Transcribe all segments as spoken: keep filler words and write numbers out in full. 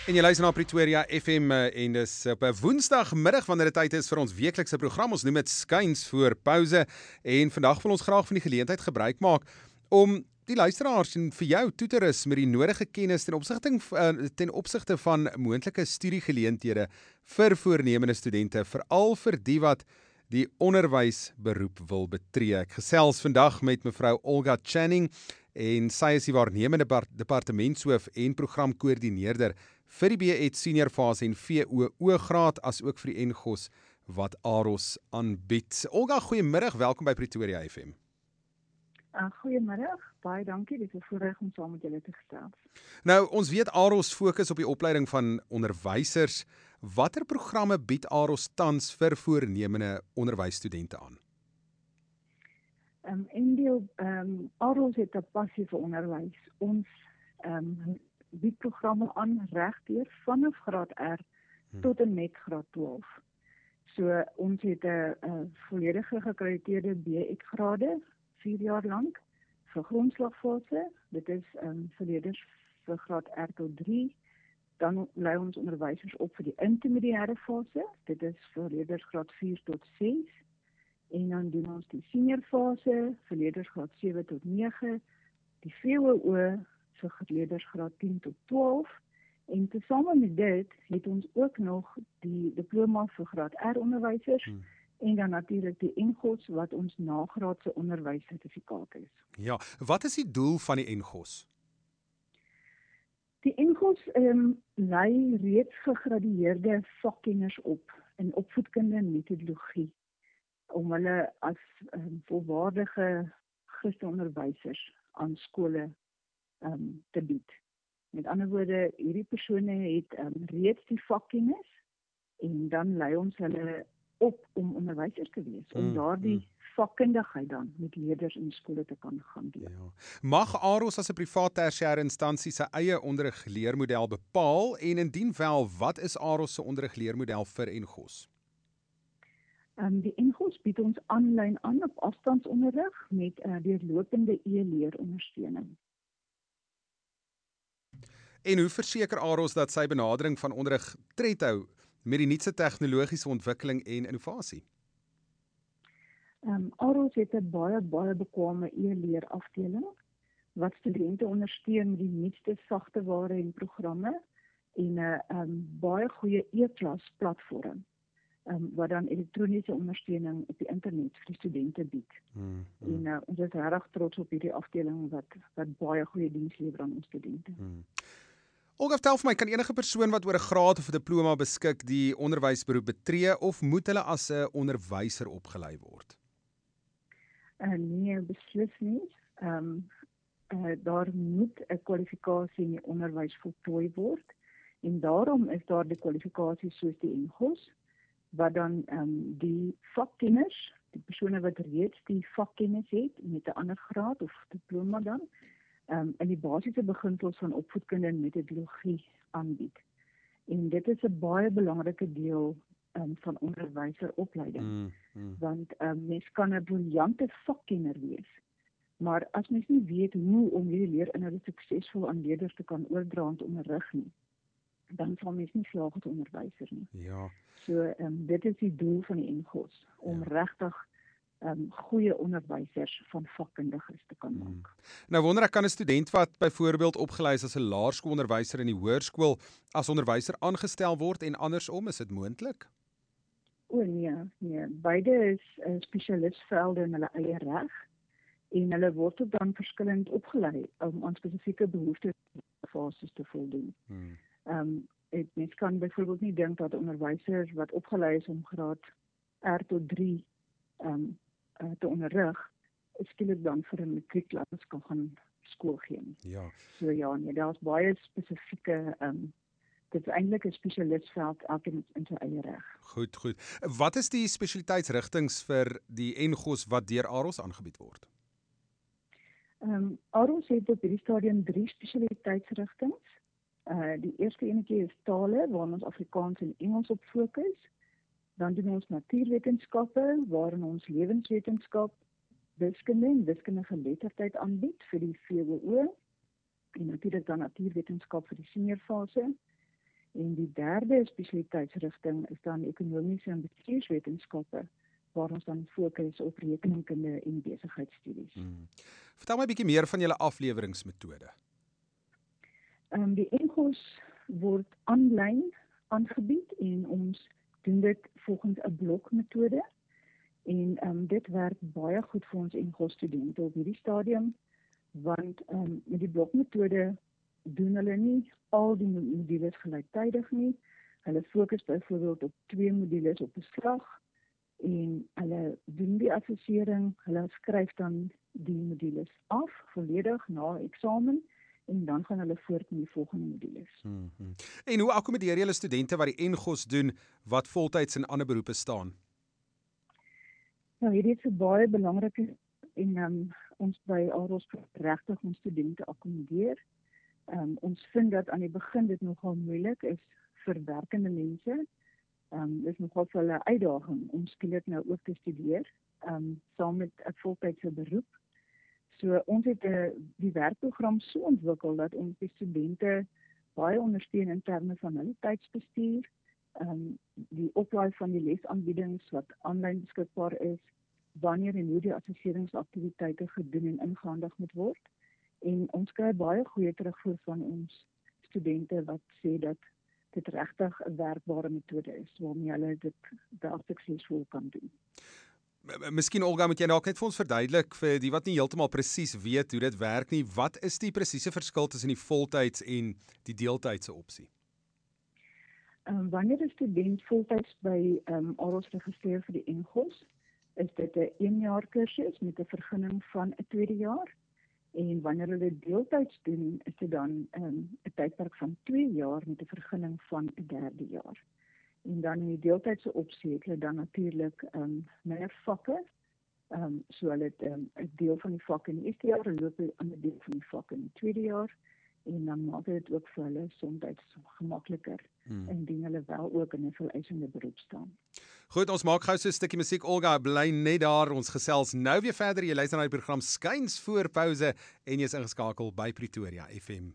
En jy luister na Pretoria F M eh, en dis op 'n woensdagmiddag wanneer dit tyd is vir ons weeklikse program. Ons noem dit skuins voor pouse en vandag wil ons graag van die geleentheid gebruik maak om die luisteraars en vir jou toe te rus met die nodige kennis ten opsigte ten opsigte van moontlike studiegeleenthede vir voornemende studente, veral vir die wat die onderwysberoep wil betree. Ek gesels vandag met mevrou Olga Channing en sy is die waarnemende departementshoof en programkoördineerder vir die B Ed senior fase en V O O graad as ook vir die N G O S wat AROS aanbied. Olga, goeiemiddag, welkom by Pretoria F M. Uh, goeiemiddag, baie dankie, dit is 'n voorreg om saam met julle te gesels. Nou, ons weet AROS fokus op die opleiding van onderwysers. Watter programme bied AROS tans vir voornemende onderwysstudente aan? Um, en deel, um, AROS het 'n passie vir onderwys. Ons um, bied programme aan regdeur vanaf graad R hmm. tot en met graad twaalf. So ons het 'n volledige geakkrediteerde B Ed grade vier jaar lank vir grondslagfase. Dit is um, vir leerders vir graad R tot drie. Dan lei ons onderwysers op vir die intermediêre fase. Dit is vir leerders graad vier tot ses. En dan doen ons die senior fase vir leerders graad sewe tot nege, die V O O vir leerders graad tien tot twaalf. En tesame met dit het ons ook nog die diploma vir graad R onderwysers hmm. en dan natuurlik die N G O S wat ons nagraadse onderwyssertifikaat is. Ja, wat is die doel van die N G O S? Die N G O S um, lei reeds gegradueerde vakkenners op in opvoedkunde en metodologie om hulle as um, volwaardige Christenonderwysers aan skole um, te bied. Met ander woorde, hierdie persone het um, reeds die vakkennis en dan lei ons hulle op om onderwysers te wees, om mm, daardie mm. vakkundigheid dan met leerders in skole te kan gaan doen. Ja. Mag AROS as 'n privaat tersiêre instansie sy eie onderrigleermodel bepaal en indien wel, wat is AROS se onderrigleermodel vir N G O S? Um, die N G O S bied ons aanlyn aan op afstandsonderrig met uh, deurlopende e-leer ondersteuning. En hoe verseker AROS dat sy benadering van onderrig tred hou met die nuutste tegnologiese ontwikkeling en innovasie? Um, AROS het 'n baie baie bekwame e-leer afdeling wat studente ondersteun met die nuutste sagteware en programme en 'n uh, um, baie goeie e-klas platform um, wat dan elektroniese ondersteuning op die internet vir die studente bied. Hmm, hmm. En uh, ons is regtig trots op hierdie afdeling wat wat baie goeie diens lewer aan ons studente. Hmm. Olga, vertel vir my, kan enige persoon wat oor 'n graad of 'n diploma beskik die onderwysberoep betree of moet hulle as 'n onderwyser opgelei word? Uh, nee, beslis nie. Um, uh, daar moet 'n kwalifikasie in die onderwys voltooi word en daarom is daar die kwalifikasies soos die N G O S wat dan um, die vakkenners, die persone wat reeds die vakkennis het met 'n ander graad of diploma dan Um, in die basiese beginsels van opvoedkunde en metodologie aanbied. En dit is 'n baie belangrike deel um, van onderwyseropleiding. Mm, mm. Want um, mens kan 'n briljante vakkenner wees, maar as mens nie weet hoe om hierdie leerinhoude suksesvol aan leerders te kan oordra en te onderrig nie, dan sal mens nie slaag as onderwyser nie. Ja. So um, dit is die doel van die N G O S, om ja. regtig Um, goeie onderwysers van vakkundiges te kan maak. Hmm. Nou wonder ek, kan 'n student wat byvoorbeeld opgelei is as 'n laerskoolonderwyser in die hoërskool as onderwyser aangestel word en andersom, is dit moontlik? O nee, nee, beide is uh, spesialistvelde in hulle eie reg en hulle word ook dan verskillend opgelei om aan spesifieke behoeftes fases te voldoen. Hmm. Um, het, mens kan byvoorbeeld nie dink dat onderwysers wat opgelei is om graad R tot drie um, te onderrig, skielik dan vir 'n matriekklas kan gaan skool gee. Ja. So ja, nee, daar's baie spesifieke, um, dit is eintlik 'n spesialistveld, elkeen in sy eie reg. Goed, goed. Wat is die spesialiteitsrigtings vir die N G O S wat deur AROS aangebied word? Um, AROS het op hierdie stadium drie spesialiteitsrigtings. Uh, die eerste enetjie is tale, waar ons Afrikaans en Engels op fokus. Dan doen ons natuurwetenskappe, waarin ons lewenswetenskap, wiskunde en wiskundige geletterdheid aanbied vir die V O O en natuurlik dan natuurwetenskap vir die senior fase. En die derde spesialiteitsrigting is dan ekonomiese en bestuurswetenskappe, waar ons dan fokus op rekeningkunde en besigheidsstudies. Hmm. Vertel my 'n bietjie meer van julle afleweringsmetode. Um, die N G O S word aanlyn aangebied en ons doen dit volgens 'n blokmetode. En um, dit werk baie goed vir ons N G O S studente op hierdie stadium, want um, met die blokmetode doen hulle nie al die modules gelyktydig nie. Hulle fokus byvoorbeeld op twee modules op 'n slag en hulle doen die assessering, hulle skryf dan die modules af volledig na eksamen en dan gaan hulle voort met die volgende modules. Hmm, hmm. En hoe akkommodeer julle studente wat die N G O S doen wat voltyds in ander beroepe staan? Nou, hierdie is 'n baie belangrike en um, ons by AROS regtig ons studente akkommodeer. Um, ons vind dat aan die begin dit nogal moeilik is vir werkende mense. Um, dit is nogal vir hulle uitdaging om skielik nou ook te studeer, um, saam met 'n voltydse beroep. So ons het uh, die werkprogram so ontwikkel dat ons die studente baie ondersteun in terme van hulle tydsbestuur, um, die oplaai van die lesaanbiedings wat aanlyn beskikbaar is, wanneer en hoe die assesseringsaktiwiteite gedoen en ingehandig moet word. En ons kry baie goeie terugvoer van ons studente wat sê dat dit regtig 'n werkbare metode is waarmee hulle dit baie suksesvol kan doen. Miskien Olga, moet jy dalk net vir ons verduidelik vir die wat nie heeltemal presies weet hoe dit werk nie, wat is die presiese verskil tussen die voltyds en die deeltydse opsie? Um, wanneer 'n student voltyds by um, AROS registreer vir die N G O S, is dit 'n een jaar kursus met 'n vergunning van 'n tweede jaar. En wanneer hulle deeltyds doen, is dit dan 'n um, tydperk van twee jaar met 'n vergunning van 'n derde jaar. En dan in die deeltydse opsie het hulle dan natuurlik um, meer vakke. Um, so hulle het 'n um, deel van die vakke in die eerste jaar en loop 'n ander deel van die vakke in die tweede jaar. En dan maak dit ook vir hulle soms gemakliker, hmm. indien hulle wel ook in 'n vereisende beroep staan. Goed, ons maak gou so 'n stukkie musiek. Olga, bly net daar. Ons gesels nou weer verder. Jy luister na die program Skuins voor Pouse en jy is ingeskakel by Pretoria F M.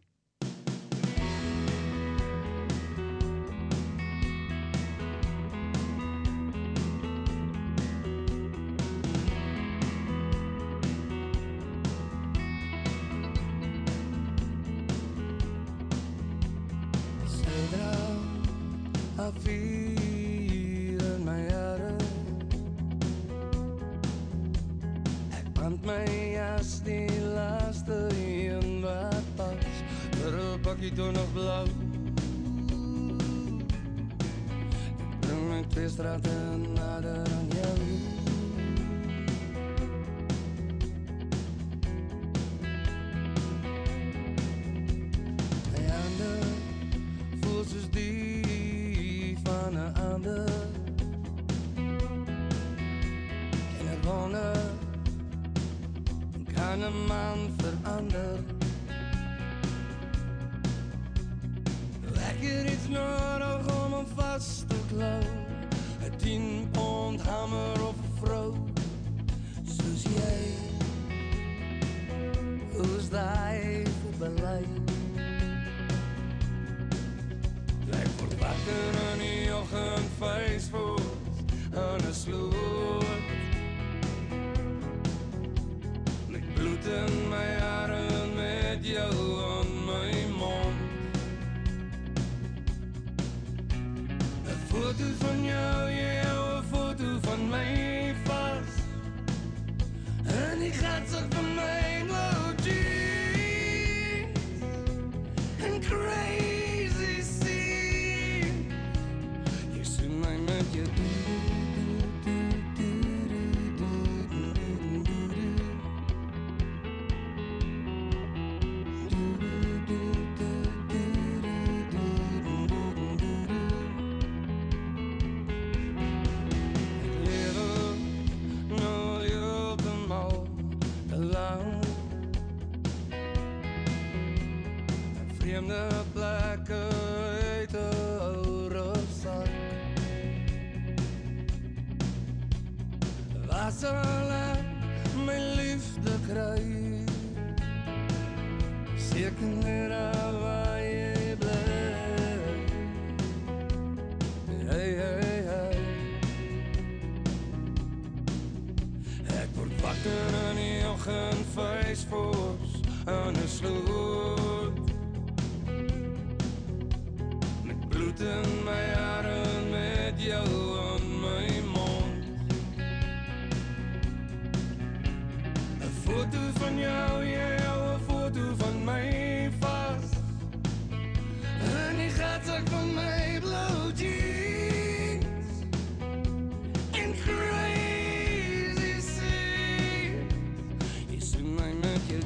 Toe nog blauw. Ik breng mijn twee straten nader aan jou. Mijn handen voelt soos die van een ander. En ik wonder, kan een man veranderen? Er is nodig om hem vast te klauwen. Een tien pond hamer of een vrouw zoals jij. Hoe is die voor beleid? Blijf voor wakker in die ochtend feestvoet aan de sloot. Met bloed in mijn haren, met jou aan mijn mond. Een foto van jou, ja, een foto van mij vast. En die gaat zo van mijn blauw jeans. En crazy scene. Je zoent mij met je vreemde plekken uit de oude zak. Waar zal ik mijn liefde krijgen? Zeker niet waar je blijft. Hey, hey, hey. Ek word wakker in die oggend, face force aan 'n sloot. Met bloed in my hare en met jou aan my mond. 'n Foto van jou, jy hou 'n foto van my vas. En die gatsak van my blue jeans. En crazy scenes. Jy sien my met jou.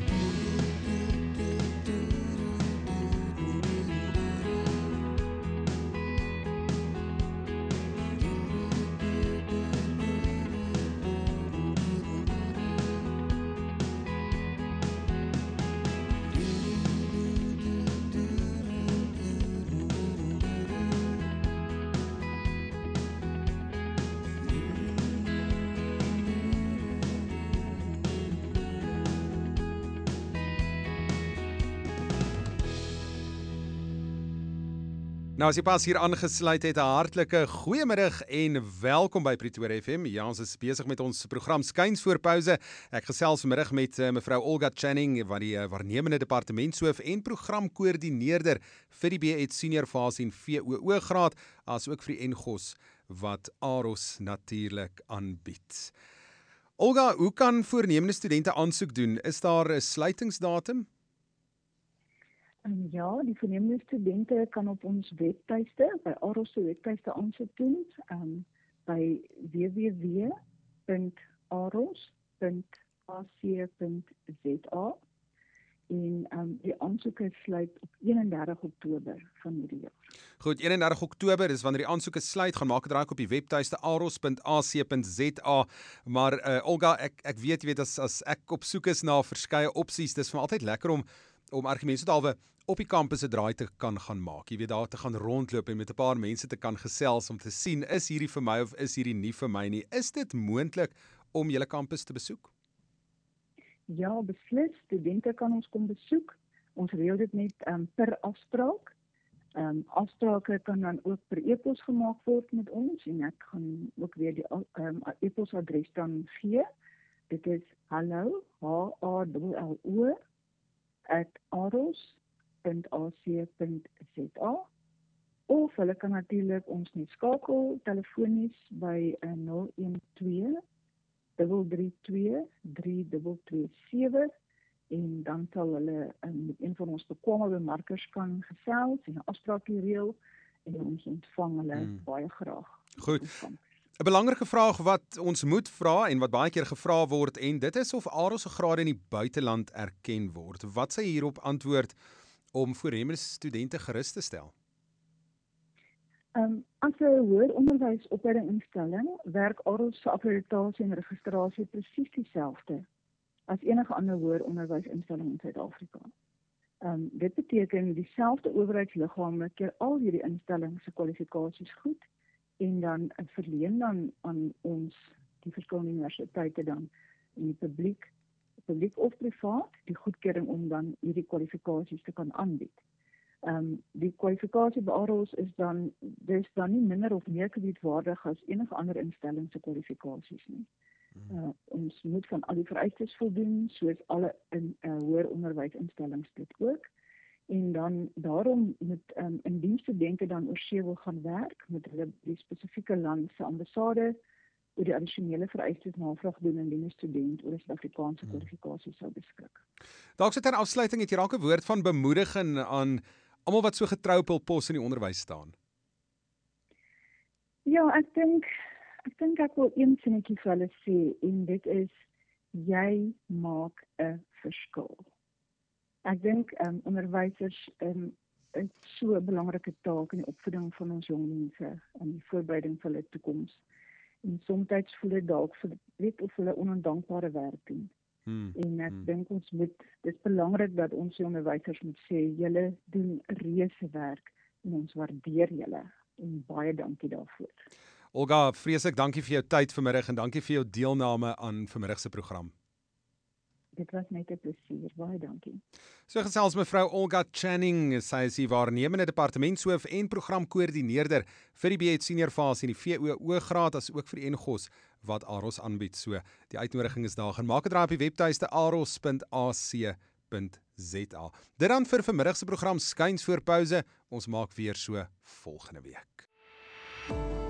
Nou as jy pas hier aangesluit het, 'n hartlike goeiemiddag en welkom by Pretoria F M. Ja, ons is besig met ons program Skuins voor Pouse. Ek gesels vanmiddag met uh, mevrou Olga Channing, wat die uh, waarnemende departementshoof en programkoördineerder vir die B Ed senior fase en V O O graad, as ook vir die N G O S wat AROS natuurlik aanbied. Olga, hoe kan voornemende studente aansoek doen? Is daar 'n sluitingsdatum? Um, ja, die voornemende studente kan op ons webtuiste, by AROS se webtuiste aansoek doen, um, by w w w punt aros punt a c punt z a en um, die aansoeke sluit op eenendertig Oktober van hierdie jaar. Goed, eenendertig Oktober, dis wanneer die aansoeke sluit, gaan maak 'n draai op die webtuiste aros punt a c punt z a. Maar uh, Olga, ek ek weet jy weet as as ek op soek is na verskeie opsies, dis vir my altyd lekker om om argumente alwe op die kampus 'n draai te kan gaan maak. Jy weet, daar te gaan rondloop en met 'n paar mense te kan gesels om te sien, is hierdie vir my of is hierdie nie vir my nie. Is dit moontlik om julle kampus te besoek? Ja, beslis. Studente kan ons kom besoek. Ons reël dit net um, per afspraak. Um, afsprake kan dan ook per e-pos gemaak word met ons en ek gaan ook weer die um, e-posadres dan gee. Dit is hallo, H A L L O at aros punt a c punt z a, of hulle kan natuurlik ons net skakel telefonies by uh, nul een twee drie drie twee drie twee twee sewe en dan sal hulle um, met een van ons bekwame bemarkers kan gesels en 'n afspraak reël en ons ontvang hulle hmm. baie graag. Goed. 'n Belangrike vraag wat ons moet vra en wat baie keer gevra word, en dit is of AROS se grade in die buiteland erken word. Wat sê hierop antwoord om voornemende studente gerus te stel? Um, as 'n hoër onderwysopleidingsinstelling werk AROS se akkreditasie en registrasie presies dieselfde as enige ander hoër onderwysinstelling in Suid-Afrika. Um, dit beteken dieselfde owerheidsliggame keer al hierdie instellings se kwalifikasies goed en dan verleen dan aan ons die verskillende universiteite dan in die publiek, publiek of privaat, die goedkeuring om dan hierdie kwalifikasies te kan aanbied. Um, die kwalifikasie by AROS is dan, dis dan nie minder of meer kredietwaardig as enige ander instelling se kwalifikasies nie. Uh, ons moet van al die vereistes voldoen, soos alle in uh, hoër onderwysinstellings dit ook. En dan daarom moet um, indien studente dan oor see wil gaan werk, moet hulle die spesifieke land se ambassade oor die addisionele vereistes navraag doen indien 'n student oor 'n Suid-Afrikaanse kwalifikasie sou beskik. Dalk so ter afsluiting, het jy dalk 'n woord van bemoediging aan almal wat so getrou op hul pos in die onderwys staan? Ja, ek dink ek dink ek wil een sinnetjie vir hulle sê en dit is jy maak 'n verskil. Ek dink um, onderwysers um, het so 'n belangrike taak in die opvoeding van ons jong mense en die voorbereiding vir hulle toekoms. En soms voel dit dalk vir weet of hulle ondankbare werk doen. Hmm. En ek hmm. dink ons moet, dit is belangrik dat ons onderwysers moet sê, julle doen reuse werk en ons waardeer julle. En baie dankie daarvoor. Olga, vreeslik dankie vir jou tyd vanmiddag en dankie vir jou deelname aan vanmiddag se program. dit was net 'n plesier. Baie dankie. So gesels mevrou Olga Channing, sy is die waarnemende departementshoof en programkoördineerder vir die B H senior fase en die V O O-graad as ook vir die N G O S wat AROS aanbied. So, die uitnodiging is daar. Gaan maak 'n draai op die webtuiste aros punt a c punt z a. Dit dan vir vanmiddag se program Skuins voor Pouse. Ons maak weer so volgende week.